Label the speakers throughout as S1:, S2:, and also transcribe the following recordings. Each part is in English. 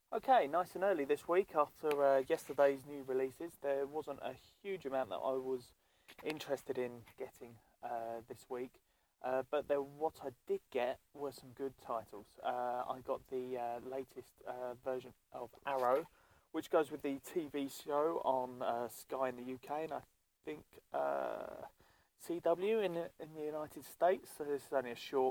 S1: Okay, nice and early this week after yesterday's new releases. There wasn't a huge amount that I was interested in getting this week, but what I did get were some good titles. I got the latest version of Arrow, which goes with the TV show on Sky in the UK, and I think CW in the United States. So this is only a short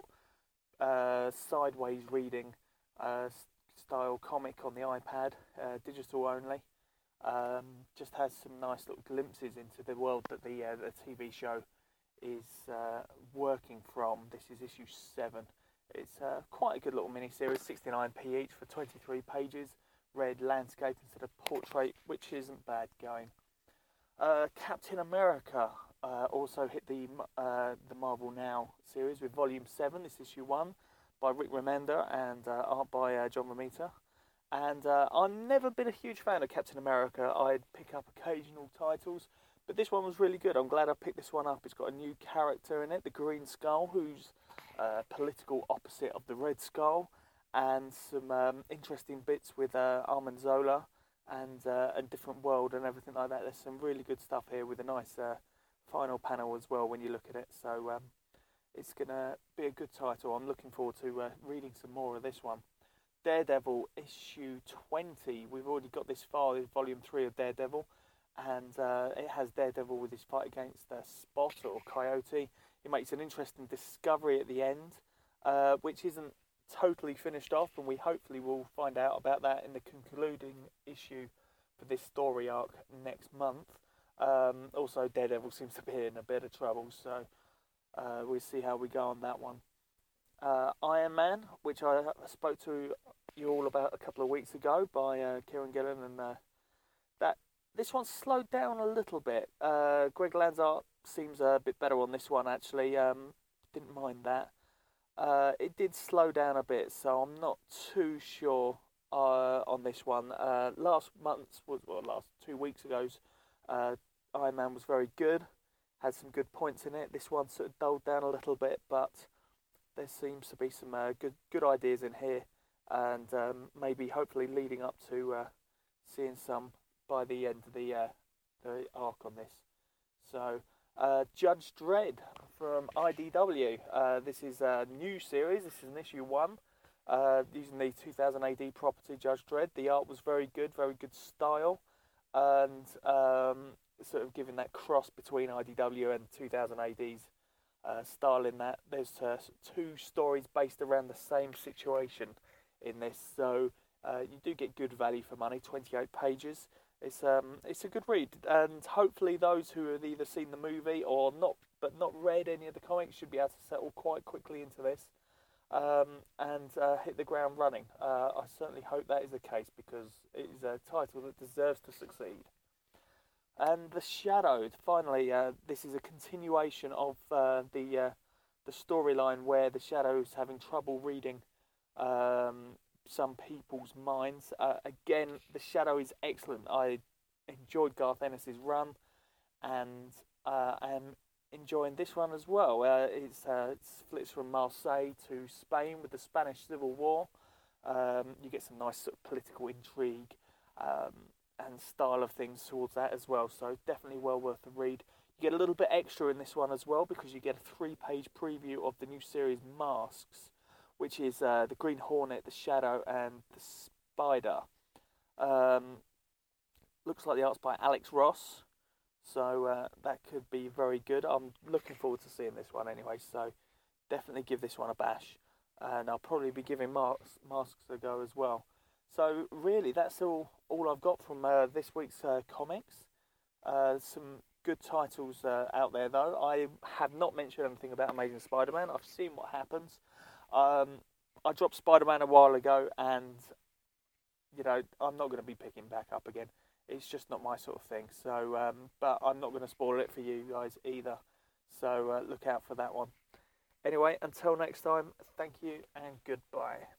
S1: sideways reading uh, style comic on the iPad, digital only. Just has some nice little glimpses into the world that the TV show is working from. This is issue 7. It's quite a good little mini series, 69p each for 23 pages. Red landscape instead of portrait, which isn't bad going. Captain America also hit the Marvel Now series with Volume 7. This is issue 1 by Rick Remender and art by John Romita. And I've never been a huge fan of Captain America. I'd pick up occasional titles, but this one was really good. I'm glad I picked this one up. It's got a new character in it, the Green Skull, who's political opposite of the Red Skull, and some interesting bits with Armand Zola and a different world and everything like that. There's some really good stuff here with a nice final panel as well when you look at it. So it's going to be a good title. I'm looking forward to reading some more of this one. Daredevil issue 20. We've already got this far with volume 3 of Daredevil, and it has Daredevil with his fight against Spot or Coyote. He makes an interesting discovery at the end, which isn't totally finished off, and we hopefully will find out about that in the concluding issue for this story arc next month. Also, Daredevil seems to be in a bit of trouble, so we'll see how we go on that one. Iron Man, which I spoke to you all about a couple of weeks ago by Kieran Gillen, and that this one slowed down a little bit. Greg Land's art seems a bit better on this one, actually. Didn't mind that. It did slow down a bit, so I'm not too sure on this one. Last 2 weeks ago's Iron Man was very good, had some good points in it. This one sort of dulled down a little bit, but there seems to be some good ideas in here, and maybe hopefully leading up to seeing some by the end of the arc on this. So Judge Dredd from IDW. This is a new series. This is an issue 1 using the 2000 AD property Judge Dredd. The art was very good style, and sort of giving that cross between IDW and 2000 AD's style in that. There's 2 stories based around the same situation in this, so you do get good value for money. 28 pages. It's a good read, and hopefully those who have either seen the movie or not read any of the comics should be able to settle quite quickly into this and hit the ground running. I certainly hope that is the case, because it is a title that deserves to succeed. And The Shadow, finally, this is a continuation of the storyline where the Shadow is having trouble reading some people's minds. Again, The Shadow is excellent. I enjoyed Garth Ennis's run, and I am enjoying this one as well. It splits from Marseille to Spain with the Spanish Civil War. You get some nice sort of political intrigue and style of things towards that as well, so definitely well worth the read. You get a little bit extra in this one as well, because you get a 3-page preview of the new series Masks, which is the Green Hornet, the Shadow, and the Spider. Looks like the art's by Alex Ross, so that could be very good. I'm looking forward to seeing this one anyway, so definitely give this one a bash, and I'll probably be giving Masks a go as well. So really, that's all I've got from this week's comics. Some good titles out there, though. I have not mentioned anything about Amazing Spider-Man. I've seen what happens. I dropped Spider-Man a while ago, and I'm not going to be picking back up again. It's just not my sort of thing. So, but I'm not going to spoil it for you guys either. So look out for that one. Anyway, until next time, thank you and goodbye.